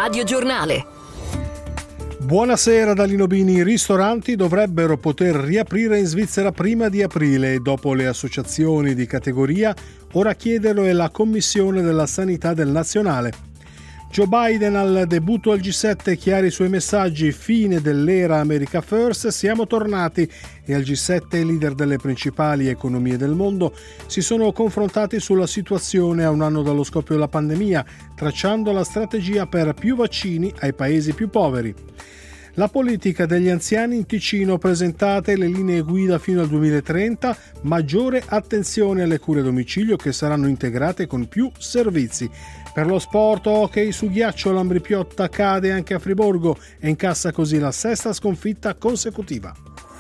Radio Giornale. Buonasera da Lino Bini. I ristoranti dovrebbero poter riaprire in Svizzera prima di aprile e dopo le associazioni di categoria ora chiederlo è la Commissione della Sanità del Nazionale. Joe Biden al debutto al G7, chiari i suoi messaggi, fine dell'era America First, siamo tornati, e al G7 i leader delle principali economie del mondo si sono confrontati sulla situazione a un anno dallo scoppio della pandemia, tracciando la strategia per più vaccini ai paesi più poveri. La politica degli anziani in Ticino, presentate le linee guida fino al 2030, maggiore attenzione alle cure a domicilio che saranno integrate con più servizi. Per lo sport, hockey su ghiaccio, l'Ambrì-Piotta cade anche a Friburgo e incassa così la sesta sconfitta consecutiva.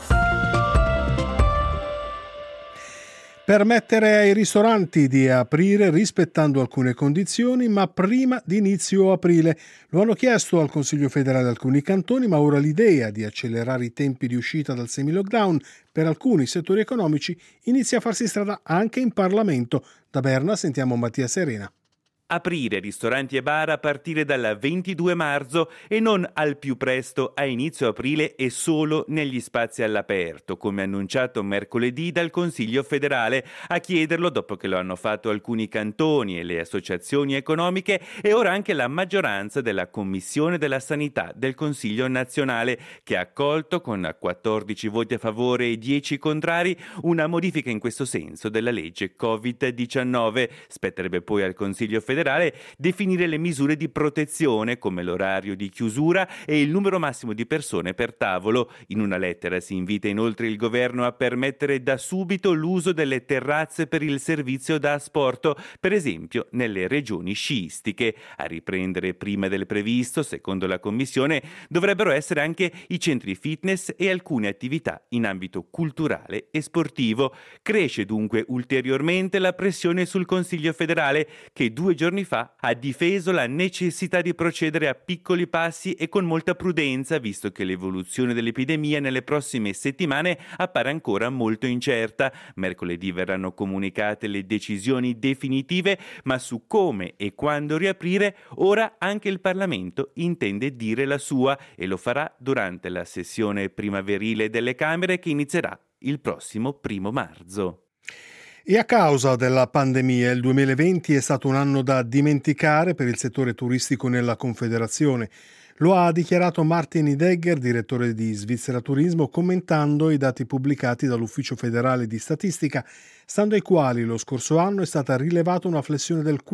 Permettere ai ristoranti di aprire rispettando alcune condizioni, ma prima di inizio aprile. Lo hanno chiesto al Consiglio federale alcuni cantoni, ma ora l'idea di accelerare i tempi di uscita dal semi-lockdown per alcuni settori economici inizia a farsi strada anche in Parlamento. Da Berna sentiamo Mattia Serena. Aprire ristoranti e bar a partire dal 22 marzo e non al più presto a inizio aprile e solo negli spazi all'aperto, come annunciato mercoledì dal Consiglio federale. A chiederlo, dopo che lo hanno fatto alcuni cantoni e le associazioni economiche, e ora anche la maggioranza della Commissione della Sanità del Consiglio nazionale, che ha accolto con 14 voti a favore e 10 contrari una modifica in questo senso della legge Covid-19. Spetterebbe poi al Consiglio federale definire le misure di protezione come l'orario di chiusura e il numero massimo di persone per tavolo. In una lettera si invita inoltre il governo a permettere da subito l'uso delle terrazze per il servizio da asporto, per esempio nelle regioni sciistiche. A riprendere prima del previsto, secondo la Commissione, dovrebbero essere anche i centri fitness e alcune attività in ambito culturale e sportivo. Cresce dunque ulteriormente la pressione sul Consiglio federale, che 2 giorni fa ha difeso la necessità di procedere a piccoli passi e con molta prudenza, visto che l'evoluzione dell'epidemia nelle prossime settimane appare ancora molto incerta. Mercoledì verranno comunicate le decisioni definitive, ma su come e quando riaprire ora anche il Parlamento intende dire la sua, e lo farà durante la sessione primaverile delle Camere, che inizierà il prossimo 1 marzo. E a causa della pandemia il 2020 è stato un anno da dimenticare per il settore turistico nella Confederazione. Lo ha dichiarato Martin Heidegger, direttore di Svizzera Turismo, commentando i dati pubblicati dall'Ufficio federale di statistica, stando ai quali lo scorso anno è stata rilevata una flessione del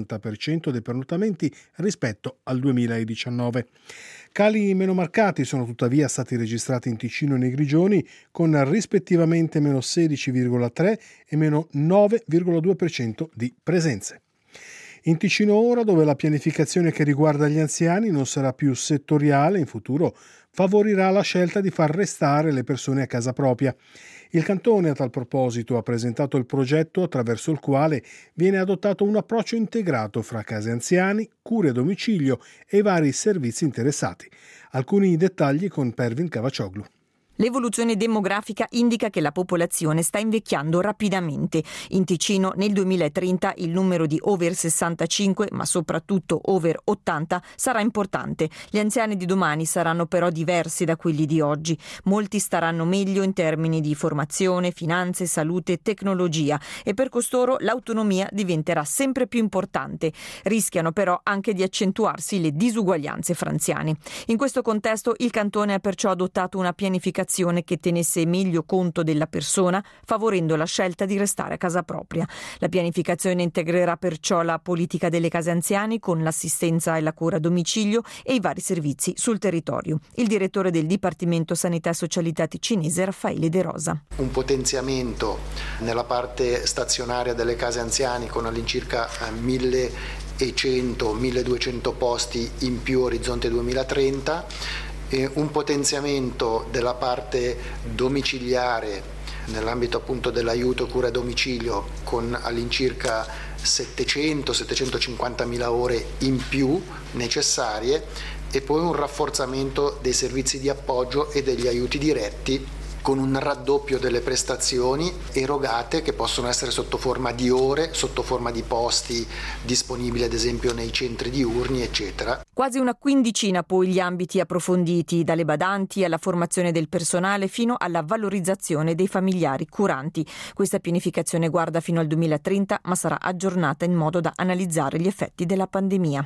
40% dei pernottamenti rispetto al 2019. Cali meno marcati sono tuttavia stati registrati in Ticino e nei Grigioni, con rispettivamente meno 16,3 e meno 9,2% di presenze. In Ticino ora, dove la pianificazione che riguarda gli anziani non sarà più settoriale, in futuro favorirà la scelta di far restare le persone a casa propria. Il cantone a tal proposito ha presentato il progetto attraverso il quale viene adottato un approccio integrato fra case anziani, cure a domicilio e vari servizi interessati. Alcuni dettagli con Pervin Cavaccioglu. L'evoluzione demografica indica che la popolazione sta invecchiando rapidamente. In Ticino nel 2030 il numero di over 65, ma soprattutto over 80, sarà importante. Gli anziani di domani saranno però diversi da quelli di oggi. Molti staranno meglio in termini di formazione, finanze, salute, tecnologia, e per costoro l'autonomia diventerà sempre più importante. Rischiano però anche di accentuarsi le disuguaglianze fra anziani. In questo contesto il cantone ha perciò adottato una pianificazione che tenesse meglio conto della persona, favorendo la scelta di restare a casa propria. La pianificazione integrerà perciò la politica delle case anziani con l'assistenza e la cura a domicilio e i vari servizi sul territorio. Il direttore del Dipartimento Sanità e Socialità ticinese, Raffaele De Rosa. Un potenziamento nella parte stazionaria delle case anziani con all'incirca 1.100-1.200 posti in più orizzonte 2030, un potenziamento della parte domiciliare nell'ambito appunto dell'aiuto cura a domicilio con all'incirca 700-750 mila ore in più necessarie, e poi un rafforzamento dei servizi di appoggio e degli aiuti diretti con un raddoppio delle prestazioni erogate, che possono essere sotto forma di ore, sotto forma di posti disponibili ad esempio nei centri diurni, eccetera. Quasi una quindicina poi gli ambiti approfonditi, dalle badanti alla formazione del personale fino alla valorizzazione dei familiari curanti. Questa pianificazione guarda fino al 2030, ma sarà aggiornata in modo da analizzare gli effetti della pandemia.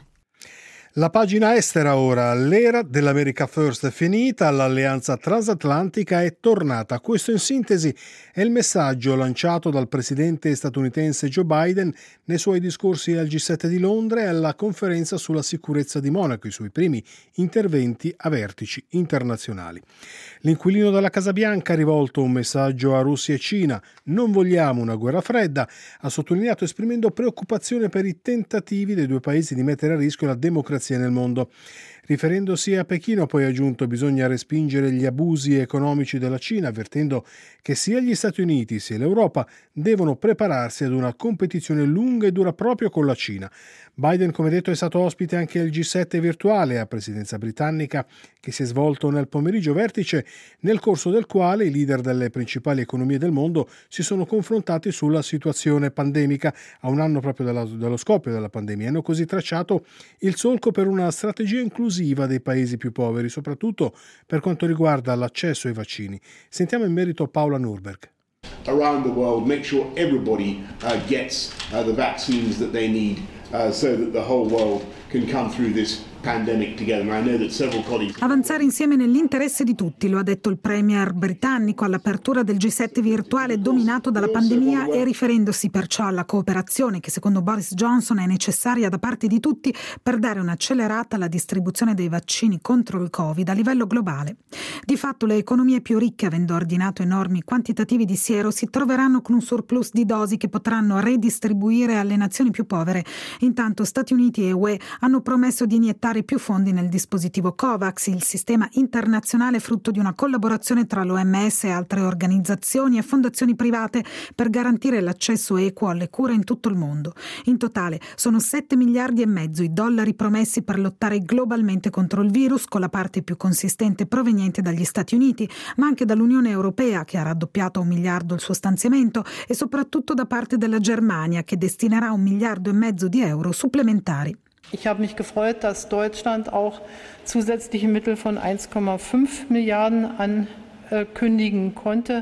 La pagina estera ora, l'era dell'America First è finita, l'alleanza transatlantica è tornata. Questo in sintesi è il messaggio lanciato dal presidente statunitense Joe Biden nei suoi discorsi al G7 di Londra e alla conferenza sulla sicurezza di Monaco, i suoi primi interventi a vertici internazionali. L'inquilino della Casa Bianca ha rivolto un messaggio a Russia e Cina: non vogliamo una guerra fredda, ha sottolineato esprimendo preoccupazione per i tentativi dei due paesi di mettere a rischio la democrazia nel mondo. Riferendosi a Pechino ha poi aggiunto: bisogna respingere gli abusi economici della Cina, avvertendo che sia gli Stati Uniti sia l'Europa devono prepararsi ad una competizione lunga e dura proprio con la Cina. Biden, come detto, è stato ospite anche al G7 virtuale a presidenza britannica che si è svolto nel pomeriggio, vertice nel corso del quale i leader delle principali economie del mondo si sono confrontati sulla situazione pandemica a un anno proprio dallo scoppio della pandemia. Hanno così tracciato il solco per una strategia inclusiva dei paesi più poveri, soprattutto per quanto riguarda l'accesso ai vaccini. Sentiamo in merito Paola Nurberg. Around the world, make sure everybody gets the vaccines that they need so that the whole world can come through this pandemic together. And I know that several colleagues... Avanzare insieme nell'interesse di tutti, lo ha detto il premier britannico all'apertura del G7 virtuale dominato dalla pandemia e riferendosi perciò alla cooperazione che secondo Boris Johnson è necessaria da parte di tutti per dare un'accelerata alla distribuzione dei vaccini contro il Covid a livello globale. Di fatto le economie più ricche, avendo ordinato enormi quantitativi di siero, si troveranno con un surplus di dosi che potranno redistribuire alle nazioni più povere. Intanto Stati Uniti e UE hanno promesso di iniettare più fondi nel dispositivo COVAX, il sistema internazionale frutto di una collaborazione tra l'OMS e altre organizzazioni e fondazioni private per garantire l'accesso equo alle cure in tutto il mondo. In totale sono 7 miliardi e mezzo i dollari promessi per lottare globalmente contro il virus, con la parte più consistente proveniente dagli Stati Uniti, ma anche dall'Unione Europea, che ha raddoppiato a 1 miliardo il suo stanziamento, e soprattutto da parte della Germania, che destinerà 1,5 miliardi di euro supplementari. Ich habe mich gefreut, dass Deutschland auch zusätzliche Mittel von 1,5 Milliarden ankündigen konnte.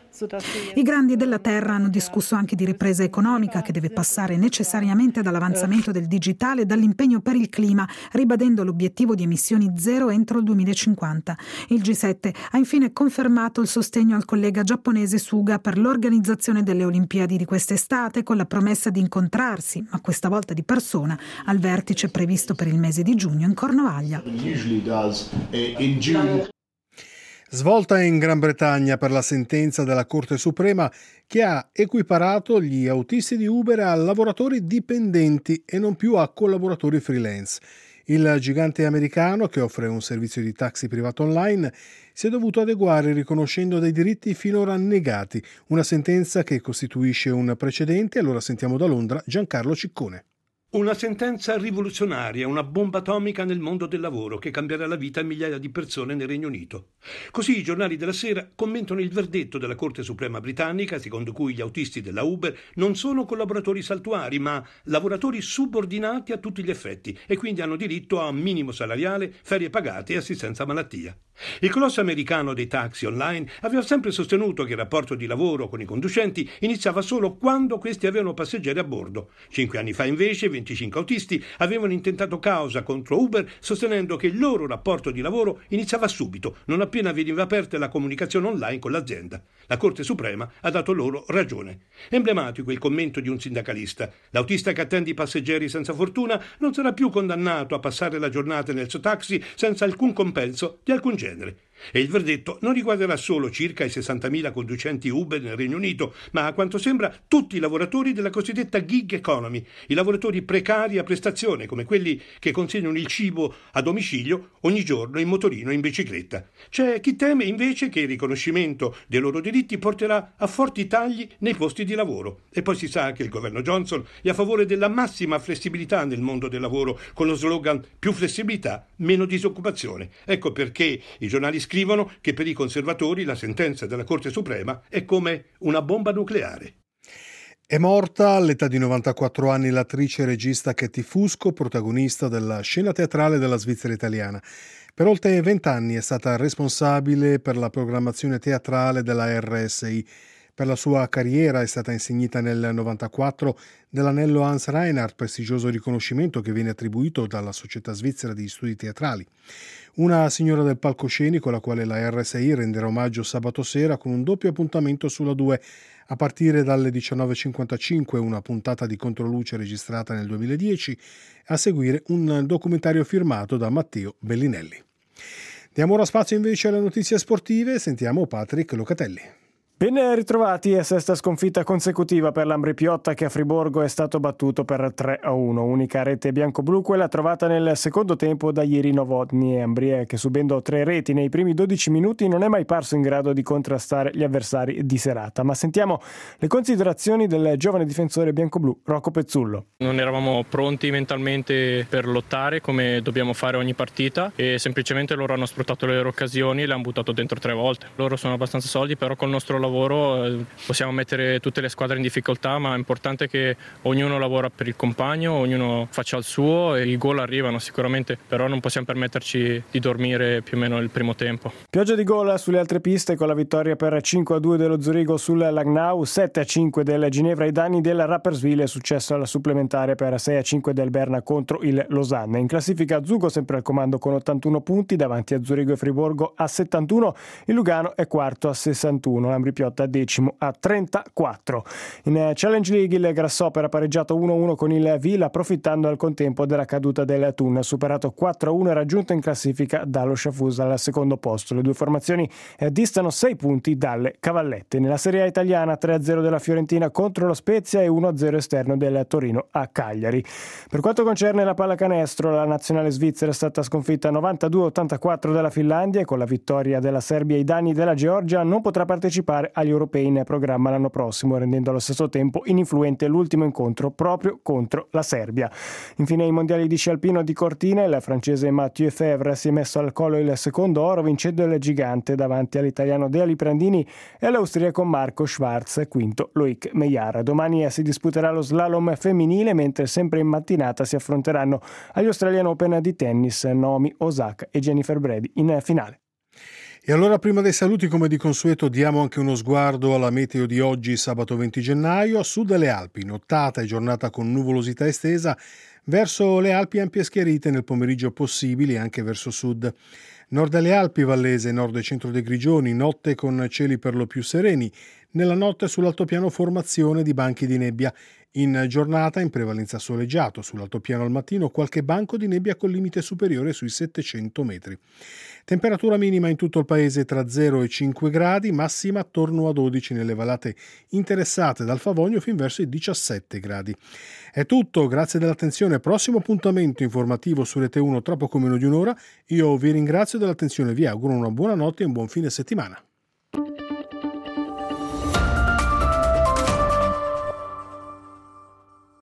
I grandi della terra hanno discusso anche di ripresa economica che deve passare necessariamente dall'avanzamento del digitale e dall'impegno per il clima, ribadendo l'obiettivo di emissioni zero entro il 2050. Il G7 ha infine confermato il sostegno al collega giapponese Suga per l'organizzazione delle Olimpiadi di quest'estate, con la promessa di incontrarsi, ma questa volta di persona, al vertice previsto per il mese di giugno in Cornovaglia. Svolta in Gran Bretagna per la sentenza della Corte Suprema che ha equiparato gli autisti di Uber a lavoratori dipendenti e non più a collaboratori freelance. Il gigante americano, che offre un servizio di taxi privato online, si è dovuto adeguare riconoscendo dei diritti finora negati, una sentenza che costituisce un precedente. Allora sentiamo da Londra Giancarlo Ciccone. Una sentenza rivoluzionaria, una bomba atomica nel mondo del lavoro che cambierà la vita a migliaia di persone nel Regno Unito. Così i giornali della sera commentano il verdetto della Corte Suprema britannica, secondo cui gli autisti della Uber non sono collaboratori saltuari, ma lavoratori subordinati a tutti gli effetti e quindi hanno diritto a un minimo salariale, ferie pagate e assistenza malattia. Il colosso americano dei taxi online aveva sempre sostenuto che il rapporto di lavoro con i conducenti iniziava solo quando questi avevano passeggeri a bordo. 5 anni fa invece 25 autisti avevano intentato causa contro Uber, sostenendo che il loro rapporto di lavoro iniziava subito, non appena veniva aperta la comunicazione online con l'azienda. La Corte Suprema ha dato loro ragione. Emblematico il commento di un sindacalista: l'autista che attende i passeggeri senza fortuna non sarà più condannato a passare la giornata nel suo taxi senza alcun compenso di alcun genere. E il verdetto non riguarderà solo circa i 60.000 conducenti Uber nel Regno Unito, ma a quanto sembra tutti i lavoratori della cosiddetta gig economy, i lavoratori precari a prestazione, come quelli che consegnano il cibo a domicilio ogni giorno in motorino o in bicicletta. C'è chi teme invece che il riconoscimento dei loro diritti porterà a forti tagli nei posti di lavoro. E poi si sa che il governo Johnson è a favore della massima flessibilità nel mondo del lavoro, con lo slogan "più flessibilità, meno disoccupazione. Ecco perché i giornali scrivono che per i conservatori la sentenza della Corte Suprema è come una bomba nucleare. È morta all'età di 94 anni l'attrice e regista Katie Fusco, protagonista della scena teatrale della Svizzera italiana. Per oltre 20 anni è stata responsabile per la programmazione teatrale della RSI. Per la sua carriera è stata insignita nel 94 dell'anello Hans Reinhardt, prestigioso riconoscimento che viene attribuito dalla Società Svizzera di Studi Teatrali. Una signora del palcoscenico alla quale la RSI renderà omaggio sabato sera con un doppio appuntamento sulla 2 a partire dalle 19.55, una puntata di Controluce registrata nel 2010, a seguire un documentario firmato da Matteo Bellinelli. Diamo ora spazio invece alle notizie sportive, sentiamo Patrick Locatelli. Ben ritrovati e sesta sconfitta consecutiva per l'Ambri Piotta che a Friburgo è stato battuto per 3-1. Unica rete bianco-blu, quella trovata nel secondo tempo da ieri Novotny e Ambrie che subendo 3 reti nei primi 12 minuti non è mai parso in grado di contrastare gli avversari di serata. Ma sentiamo le considerazioni del giovane difensore bianco-blu Rocco Pezzullo. Non eravamo pronti mentalmente per lottare come dobbiamo fare ogni partita e semplicemente loro hanno sfruttato le loro occasioni e le hanno buttato dentro 3 volte. Loro sono abbastanza solidi, però col nostro lavoro possiamo mettere tutte le squadre in difficoltà, ma è importante che ognuno lavora per il compagno, ognuno faccia il suo e i gol arrivano sicuramente, però non possiamo permetterci di dormire più o meno il primo tempo. Pioggia di gol sulle altre piste con la vittoria per 5-2 dello Zurigo sul Langnau, 7-5 del Ginevra ai danni del Rapperswil, è successo al supplementare per 6-5 del Berna contro il Losanna. In classifica Zugo sempre al comando con 81 punti davanti a Zurigo e Friburgo a 71, il Lugano è quarto a 61, l'Ambri Piotta decimo a 34. In Challenge League il Grasshopper ha pareggiato 1-1 con il Villa approfittando al contempo della caduta del Thun, superato 4-1 e raggiunto in classifica dallo Sciafusa al secondo posto. Le due formazioni distano 6 punti dalle cavallette. Nella Serie A italiana 3-0 della Fiorentina contro lo Spezia e 1-0 esterno del Torino a Cagliari. Per quanto concerne la pallacanestro, la nazionale svizzera è stata sconfitta 92-84 dalla Finlandia e con la vittoria della Serbia ai danni della Georgia non potrà partecipare agli europei in programma l'anno prossimo, rendendo allo stesso tempo ininfluente l'ultimo incontro proprio contro la Serbia. Infine ai mondiali di sci alpino di Cortina il francese Mathieu Fevre si è messo al collo il secondo oro vincendo il gigante davanti all'italiano Dea Liprandini e all'austriaco Marco Schwarz, quinto Loic Meillard. Domani si disputerà lo slalom femminile, mentre sempre in mattinata si affronteranno agli Australian Open di tennis Naomi Osaka e Jennifer Brady in finale. E allora prima dei saluti, come di consueto, diamo anche uno sguardo alla meteo di oggi, sabato 20 gennaio. A sud delle Alpi, nottata e giornata con nuvolosità estesa, verso le Alpi ampie schiarite nel pomeriggio possibili anche verso sud. Nord delle Alpi, Vallese, nord e centro dei Grigioni, notte con cieli per lo più sereni. Nella notte sull'altopiano formazione di banchi di nebbia. In giornata in prevalenza soleggiato, sull'altopiano al mattino qualche banco di nebbia col limite superiore sui 700 metri. Temperatura minima in tutto il paese tra 0 e 5 gradi, massima attorno a 12 nelle vallate interessate dal Favogno fin verso i 17 gradi. È tutto, grazie dell'attenzione. Prossimo appuntamento informativo su Rete 1 tra poco meno di un'ora. Io vi ringrazio dell'attenzione, vi auguro una buona notte e un buon fine settimana.